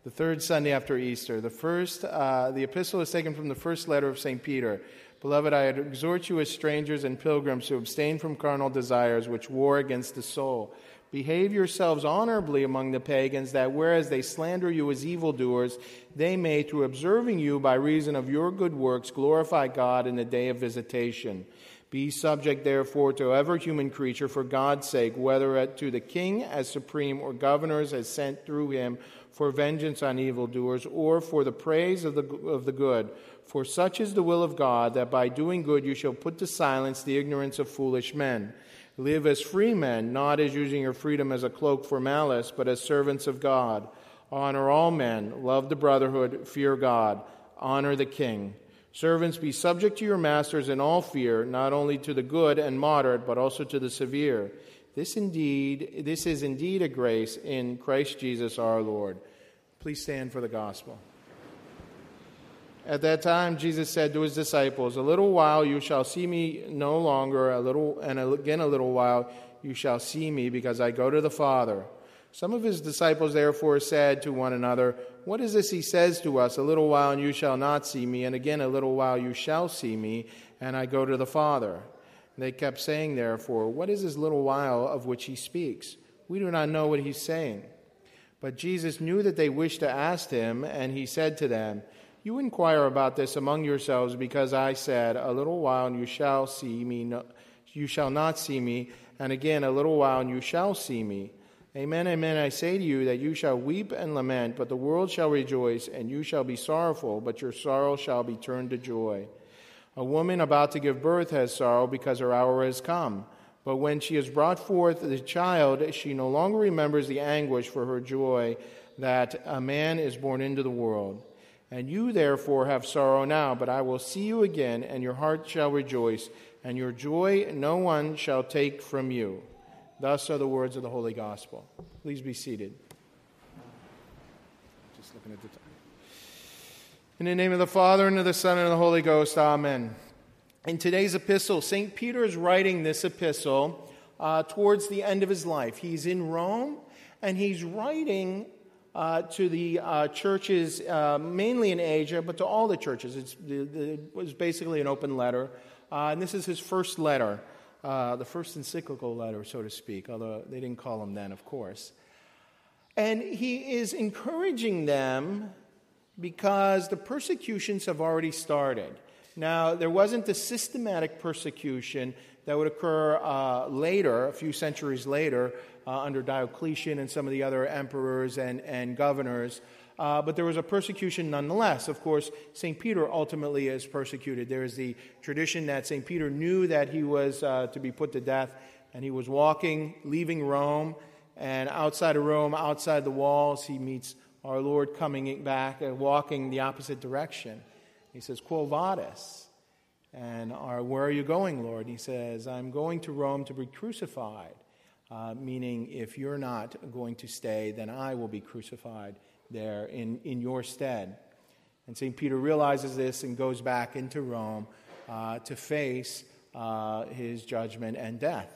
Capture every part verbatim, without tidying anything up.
the third Sunday after Easter. The first, uh, the epistle is taken from the first letter of Saint Peter. Beloved, I exhort you as strangers and pilgrims to abstain from carnal desires which war against the soul. Behave yourselves honorably among the pagans, that whereas they slander you as evildoers, they may, through observing you by reason of your good works, glorify God in the day of visitation. Be subject, therefore, to every human creature for God's sake, whether to the king as supreme or governors as sent through him for vengeance on evildoers, or for the praise of the of the good. For such is the will of God, that by doing good you shall put to silence the ignorance of foolish men. Live as free men, not as using your freedom as a cloak for malice, but as servants of God. Honor all men, love the brotherhood, fear God, honor the king. Servants, be subject to your masters in all fear, not only to the good and moderate, but also to the severe. This indeed, this is indeed a grace in Christ Jesus our Lord. Please stand for the gospel. At that time, Jesus said to his disciples, "A little while you shall see me no longer, a little, and again a little while you shall see me, because I go to the Father." Some of his disciples therefore said to one another, "What is this he says to us? A little while and you shall not see me, and again a little while you shall see me, and I go to the Father." And they kept saying therefore, "What is this little while of which he speaks? We do not know what he's saying." But Jesus knew that they wished to ask him, and he said to them, "You inquire about this among yourselves, because I said, a little while and you shall see me, no, you shall not see me, and again a little while and you shall see me. Amen, amen, I say to you that you shall weep and lament, but the world shall rejoice, and you shall be sorrowful, but your sorrow shall be turned to joy. A woman about to give birth has sorrow because her hour has come. But when she has brought forth the child, she no longer remembers the anguish for her joy that a man is born into the world. And you therefore have sorrow now, but I will see you again, and your heart shall rejoice, and your joy no one shall take from you." Thus are the words of the Holy Gospel. Please be seated. Just looking at the time. In the name of the Father, and of the Son, and of the Holy Ghost, amen. In today's epistle, Saint Peter is writing this epistle uh, towards the end of his life. He's in Rome, and he's writing uh, to the uh, churches, uh, mainly in Asia, but to all the churches. It's, it was basically an open letter, uh, and this is his first letter. Uh, the first encyclical letter, so to speak, although they didn't call him then, of course. And he is encouraging them because the persecutions have already started. Now, there wasn't the systematic persecution that would occur uh, later, a few centuries later, uh, under Diocletian and some of the other emperors and, and governors. Uh, but there was a persecution nonetheless. Of course, Saint Peter ultimately is persecuted. There is the tradition that Saint Peter knew that he was uh, to be put to death, and he was walking, leaving Rome, and outside of Rome, outside the walls, he meets our Lord coming back and walking the opposite direction. He says, "Quo vadis?" And our, "Where are you going, Lord?" He says, "I'm going to Rome to be crucified," uh, meaning if you're not going to stay, then I will be crucified there in, in your stead. And Saint Peter realizes this and goes back into Rome uh, to face uh, his judgment and death.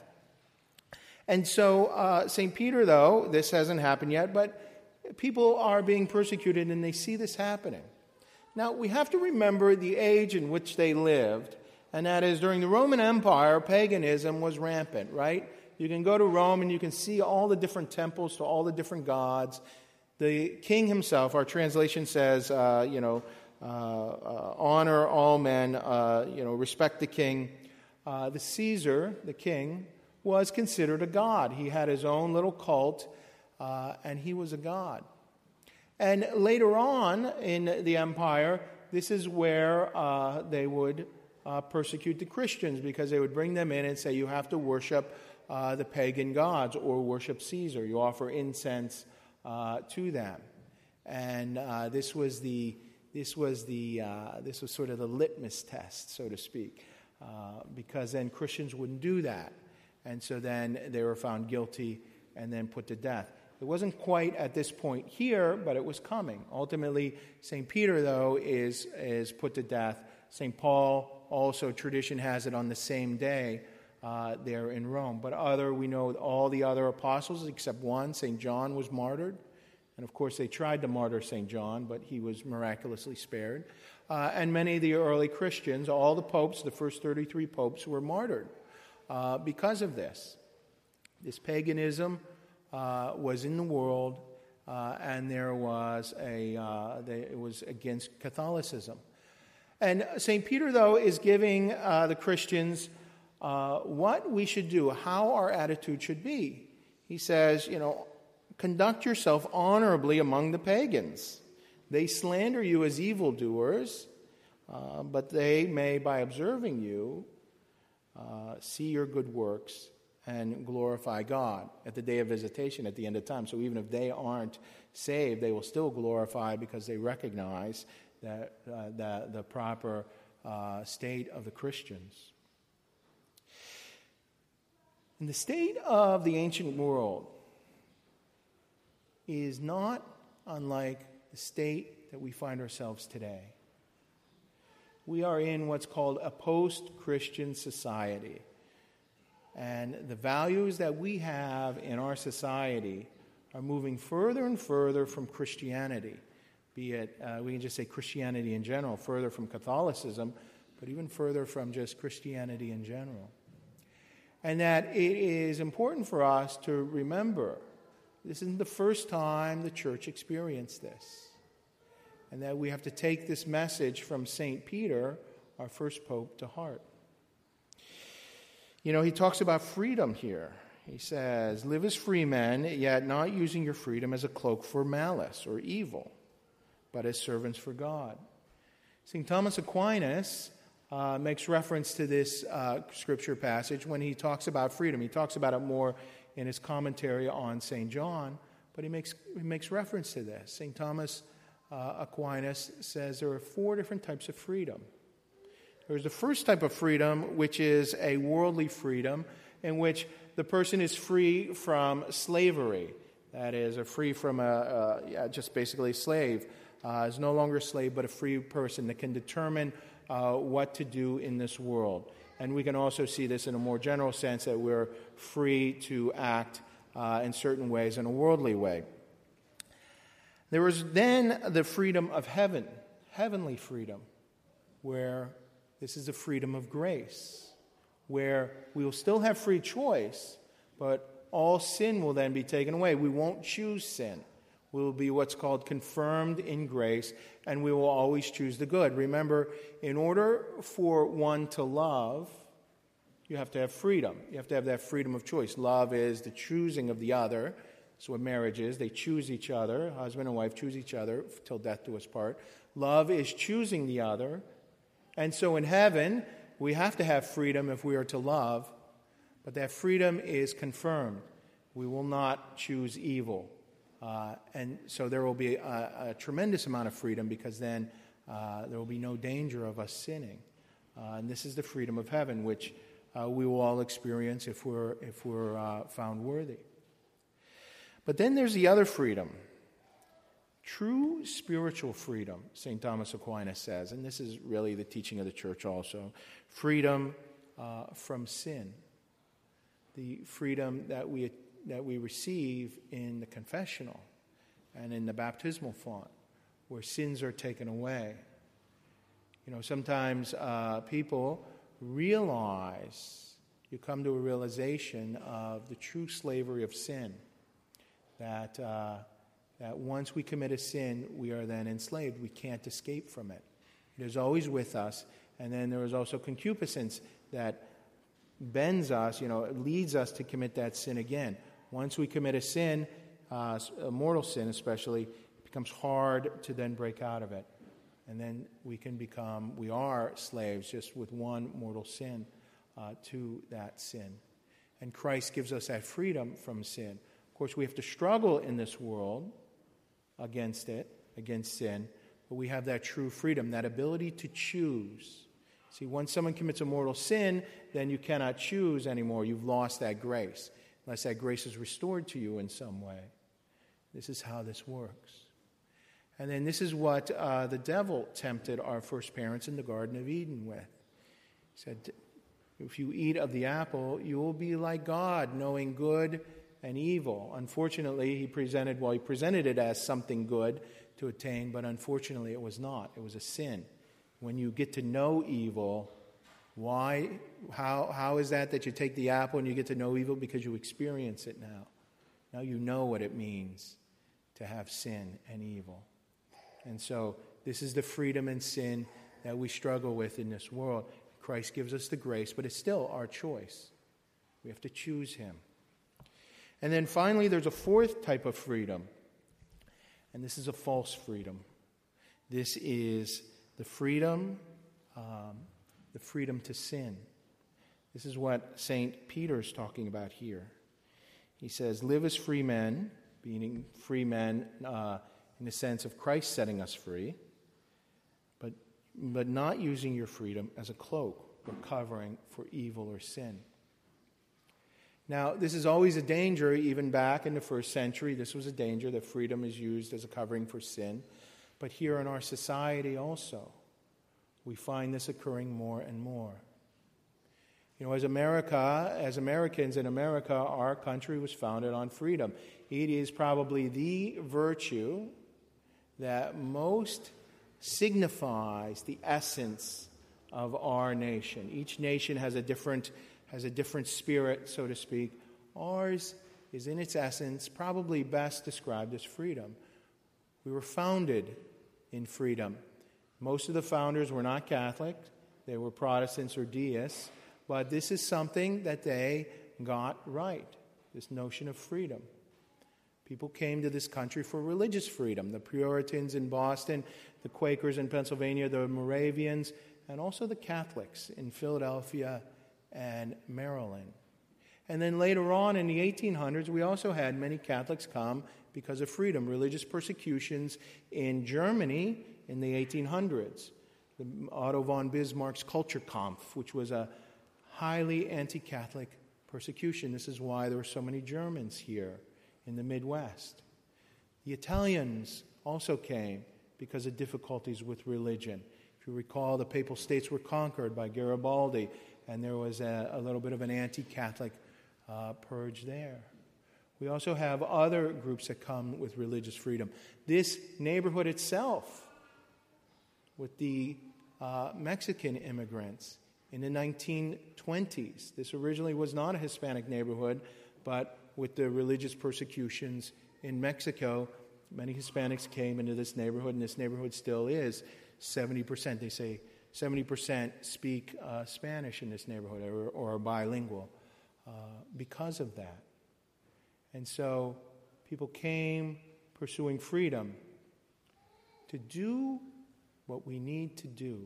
And so uh, Saint Peter, though, this hasn't happened yet, but people are being persecuted and they see this happening. Now, we have to remember the age in which they lived, and that is during the Roman Empire, paganism was rampant, right? You can go to Rome and you can see all the different temples to all the different gods. The king himself, our translation says, uh, you know, uh, uh, honor all men, uh, you know, respect the king. Uh, the Caesar, the king, was considered a god. He had his own little cult, uh, and he was a god. And later on in the empire, this is where uh, they would uh, persecute the Christians, because they would bring them in and say, you have to worship uh, the pagan gods or worship Caesar. You offer incense Uh, to them, and uh, this was the this was the uh, this was sort of the litmus test, so to speak, uh, because then Christians wouldn't do that, and so then they were found guilty and then put to death. It wasn't quite at this point here, but it was coming. Ultimately, Saint Peter, though, is is put to death. Saint Paul, also tradition has it on the same day uh, there in Rome. But other, we know all the other apostles except one, Saint John, was martyred, And of course, they tried to martyr Saint John, but he was miraculously spared. Uh, and many of the early Christians, all the popes, the first thirty-three popes, were martyred uh, because of this. This paganism uh, was in the world, uh, and there was a uh, they, it was against Catholicism. And Saint Peter, though, is giving uh, the Christians uh, what we should do, how our attitude should be. He says, you know, conduct yourself honorably among the pagans. They slander you as evildoers, uh, but they may, by observing you, uh, see your good works and glorify God at the day of visitation at the end of time. So even if they aren't saved, they will still glorify because they recognize that uh, the, the proper uh, state of the Christians. And the state of the ancient world is not unlike the state that we find ourselves today. We are in what's called a post-Christian society. And the values that we have in our society are moving further and further from Christianity. Be it, uh, we can just say Christianity in general, further from Catholicism, but even further from just Christianity in general. And that it is important for us to remember this isn't the first time the church experienced this. And that we have to take this message from Saint Peter, our first pope, to heart. You know, he talks about freedom here. He says, live as free men, yet not using your freedom as a cloak for malice or evil, but as servants for God. Saint Thomas Aquinas uh, makes reference to this uh, scripture passage when he talks about freedom. He talks about it more in his commentary on Saint John, but he makes he makes reference to this. Saint Thomas uh, Aquinas says there are four different types of freedom. There's the first type of freedom, which is a worldly freedom, in which the person is free from slavery. That is, a free from a, a yeah, just basically a slave. Uh, is no longer a slave, but a free person that can determine uh, what to do in this world. And we can also see this in a more general sense, that we're free to act uh, in certain ways in a worldly way. There was then the freedom of heaven, heavenly freedom, where this is the freedom of grace, where we will still have free choice, but all sin will then be taken away. We won't choose sin. We will be what's called confirmed in grace, and we will always choose the good. Remember, in order for one to love, you have to have freedom. You have to have that freedom of choice. Love is the choosing of the other. That's what marriage is. They choose each other. Husband and wife choose each other till death do us part. Love is choosing the other. And so in heaven, we have to have freedom if we are to love, but that freedom is confirmed. We will not choose evil. Uh, and so there will be a, a tremendous amount of freedom, because then uh, there will be no danger of us sinning. Uh, and this is the freedom of heaven, which uh, we will all experience if we're, if we're uh, found worthy. But then there's the other freedom. True spiritual freedom, Saint Thomas Aquinas says, and this is really the teaching of the church also, freedom uh, from sin. The freedom that we that we receive in the confessional and in the baptismal font, where sins are taken away. You know, sometimes uh, people realize, you come to a realization of the true slavery of sin, that uh, that once we commit a sin, we are then enslaved. We can't escape from it. It is always with us. And then there is also concupiscence that bends us, you know, leads us to commit that sin again. Once we commit a sin, uh, a mortal sin especially, it becomes hard to then break out of it. And then we can become, we are slaves just with one mortal sin uh, to that sin. And Christ gives us that freedom from sin. Of course, we have to struggle in this world against it, against sin, but we have that true freedom, that ability to choose. See, once someone commits a mortal sin, then you cannot choose anymore. You've lost that grace, unless that grace is restored to you in some way. This is how this works. And then this is what uh, the devil tempted our first parents in the Garden of Eden with. He said, if you eat of the apple, you will be like God, knowing good and evil. Unfortunately, he presented, well, he presented it as something good to attain, but unfortunately it was not. It was a sin. When you get to know evil, why, how, how is that that you take the apple and you get to know evil? Because you experience it now. Now you know what it means to have sin and evil. And so this is the freedom and sin that we struggle with in this world. Christ gives us the grace, but it's still our choice. We have to choose him. And then finally, there's a fourth type of freedom. And this is a false freedom. This is the freedom, um, the freedom to sin. This is what Saint Peter is talking about here. He says, live as free men, meaning free men uh, in the sense of Christ setting us free, but, but not using your freedom as a cloak or covering for evil or sin. Now, this is always a danger, even back in the first century. This was a danger that freedom is used as a covering for sin. But here in our society also, we find this occurring more and more. You know, as America, as Americans in America, our country was founded on freedom. It is probably the virtue that most signifies the essence of our nation. Each nation has a different has a different spirit, so to speak. Ours is in its essence probably best described as freedom. We were founded in freedom. Most of the founders were not Catholic. They were Protestants or deists. But this is something that they got right, this notion of freedom. People came to this country for religious freedom. The Puritans in Boston, the Quakers in Pennsylvania, the Moravians, and also the Catholics in Philadelphia and Maryland. And then later on in the eighteen hundreds, we also had many Catholics come because of freedom. Religious persecutions in Germany in the eighteen hundreds. The Otto von Bismarck's Kulturkampf, which was a highly anti-Catholic persecution. This is why there were so many Germans here in the Midwest. The Italians also came because of difficulties with religion. If you recall, the Papal States were conquered by Garibaldi, and there was a, a little bit of an anti-Catholic uh, purge there. We also have other groups that come with religious freedom. This neighborhood itself, with the uh, Mexican immigrants in the nineteen twenties, this originally was not a Hispanic neighborhood, but with the religious persecutions in Mexico, many Hispanics came into this neighborhood, and this neighborhood still is. seventy percent, they say, seventy percent speak uh, Spanish in this neighborhood or, or are bilingual uh, because of that. And so people came pursuing freedom to do what we need to do.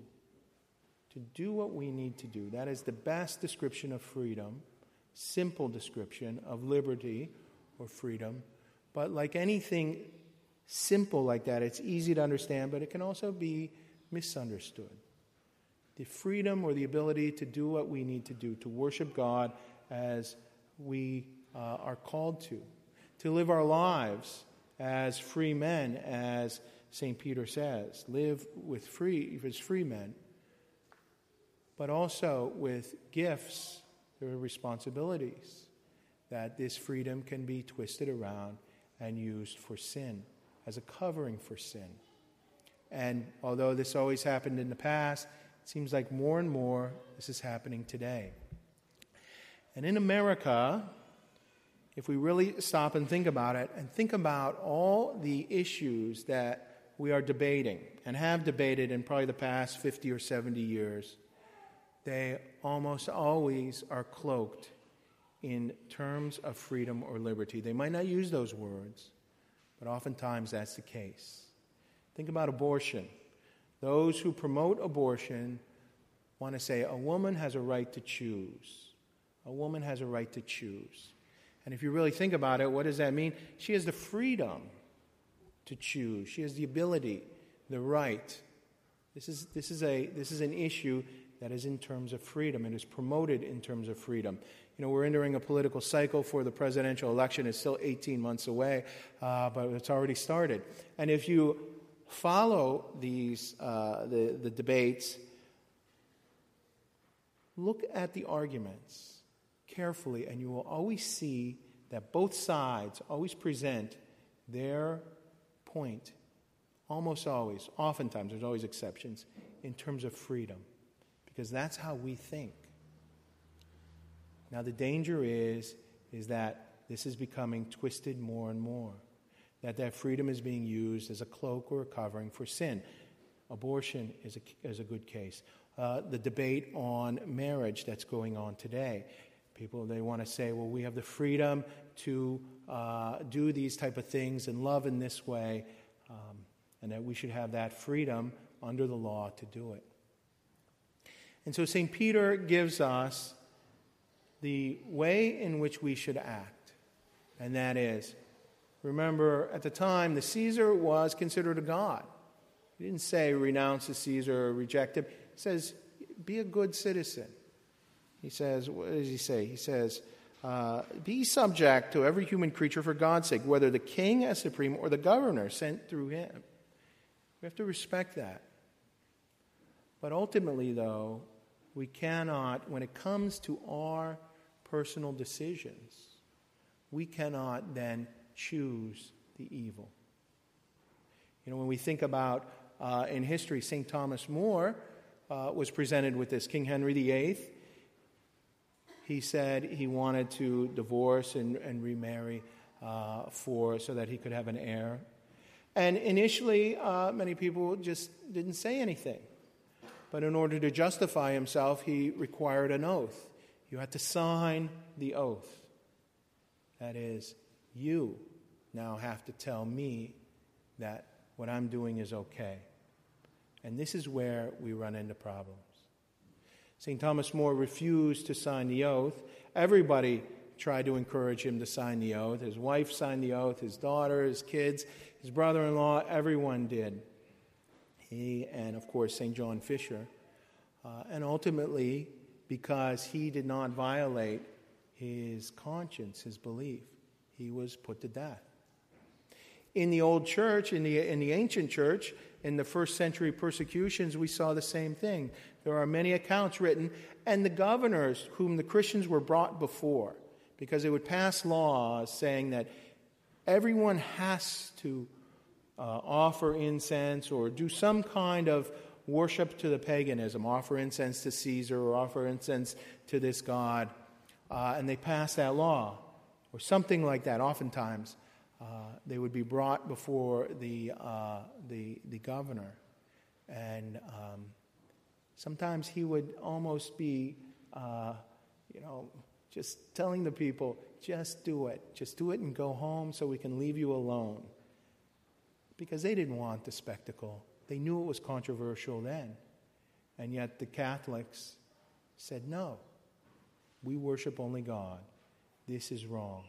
To do what we need to do. That is the best description of freedom, simple description of liberty or freedom. But like anything simple like that, it's easy to understand, but it can also be misunderstood. The freedom or the ability to do what we need to do, to worship God as we uh, are called to, to live our lives as free men, as Saint Peter says, live with free, as free men, but also with gifts. There are responsibilities, that this freedom can be twisted around and used for sin, as a covering for sin. And although this always happened in the past, it seems like more and more this is happening today. And in America, if we really stop and think about it, and think about all the issues that we are debating, and have debated in probably the past fifty or seventy years, they almost always are cloaked in terms of freedom or liberty. They might not use those words, but oftentimes that's the case. Think about abortion. Those who promote abortion want to say a woman has a right to choose. A woman has a right to choose. And if you really think about it, what does that mean? She has the freedom to choose. She has the ability, the right. This is, this is, a, this is an issue that is in terms of freedom and is promoted in terms of freedom. You know, we're entering a political cycle for the presidential election. It's still eighteen months away, uh, but it's already started. And if you follow these uh, the, the debates, look at the arguments carefully, and you will always see that both sides always present their point, almost always, oftentimes, there's always exceptions, in terms of freedom, because that's how we think. Now the danger is, is that this is becoming twisted more and more, that that freedom is being used as a cloak or a covering for sin. Abortion is a, is a good case. Uh, the debate on marriage that's going on today. People, they want to say, well, we have the freedom to uh, do these type of things and love in this way, um, and that we should have that freedom under the law to do it. And so Saint Peter gives us the way in which we should act, and that is, remember, at the time, the Caesar was considered a god. He didn't say renounce the Caesar or reject him. He says, be a good citizen. He says, what does he say? He says, uh, be subject to every human creature for God's sake, whether the king as supreme or the governor sent through him. We have to respect that. But ultimately, though, we cannot, when it comes to our personal decisions, we cannot then choose the evil. You know, when we think about, uh, in history, Saint Thomas More uh, was presented with this. King Henry the Eighth, he said he wanted to divorce and, and remarry uh, for so that he could have an heir. And initially, uh, many people just didn't say anything. But in order to justify himself, he required an oath. You had to sign the oath. That is, you now have to tell me that what I'm doing is okay. And this is where we run into problems. Saint Thomas More refused to sign the oath. Everybody tried to encourage him to sign the oath. His wife signed the oath, his daughter, his kids, his brother-in-law, everyone did. He and, of course, Saint John Fisher. Uh, and ultimately, because he did not violate his conscience, his belief, he was put to death. In the old church, in the in the ancient church, in the first century persecutions, we saw the same thing. There are many accounts written, and the governors whom the Christians were brought before, because they would pass laws saying that everyone has to uh, offer incense or do some kind of worship to the paganism, offer incense to Caesar or offer incense to this god, uh, and they passed that law, or something like that, oftentimes. Uh, they would be brought before the uh, the the governor, and um, sometimes he would almost be, uh, you know, just telling the people, just do it, just do it and go home so we can leave you alone, because they didn't want the spectacle. They knew it was controversial then, and yet the Catholics said, no, we worship only God. This is wrong.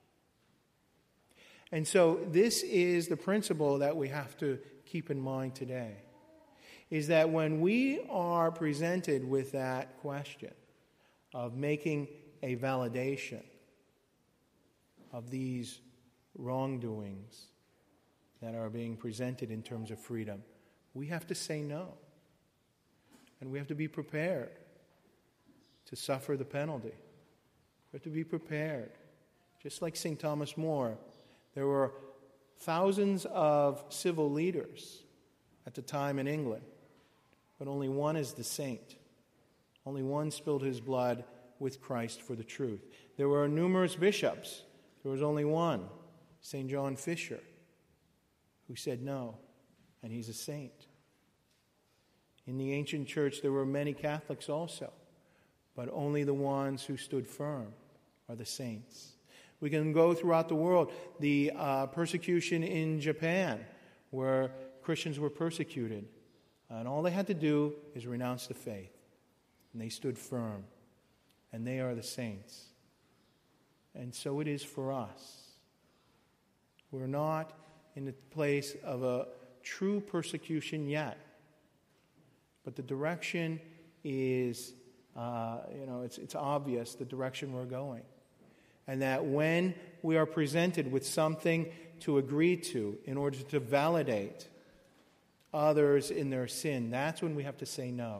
And so this is the principle that we have to keep in mind today, is that when we are presented with that question of making a validation of these wrongdoings that are being presented in terms of freedom, we have to say no. And we have to be prepared to suffer the penalty. We have to be prepared. Just like Saint Thomas More, there were thousands of civil leaders at the time in England, but only one is the saint. Only one spilled his blood with Christ for the truth. There were numerous bishops. There was only one, Saint John Fisher, who said no, and he's a saint. In the ancient church, there were many Catholics also, but only the ones who stood firm are the saints. We can go throughout the world. The uh, persecution in Japan, where Christians were persecuted, and all they had to do is renounce the faith, and they stood firm, and they are the saints. And so it is for us. We're not in the place of a true persecution yet, but the direction is, uh, you know, it's it's obvious the direction we're going. And that when we are presented with something to agree to in order to validate others in their sin, that's when we have to say no.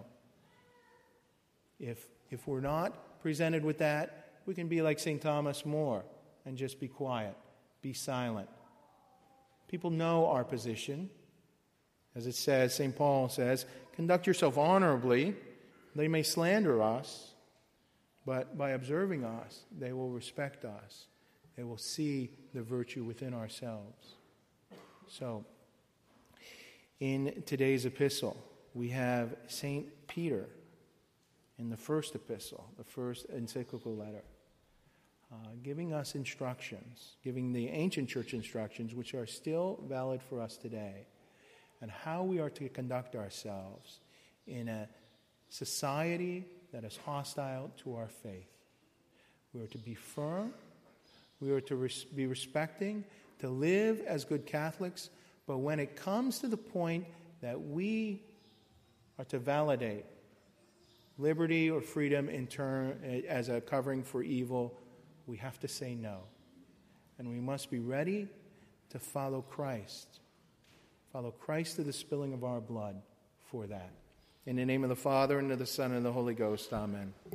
If if we're not presented with that, we can be like Saint Thomas More and just be quiet, be silent. People know our position. As it says, Saint Paul says, conduct yourself honorably. They may slander us, but by observing us, they will respect us. They will see the virtue within ourselves. So, in today's epistle, we have Saint Peter in the first epistle, the first encyclical letter, uh, giving us instructions, giving the ancient church instructions, which are still valid for us today, and how we are to conduct ourselves in a society that is hostile to our faith. We are to be firm, we are to res- be respecting, to live as good Catholics, but when it comes to the point that we are to validate liberty or freedom in turn as a covering for evil, we have to say no. And we must be ready to follow Christ. Follow Christ to the spilling of our blood for that. In the name of the Father, and of the Son, and of the Holy Ghost, amen.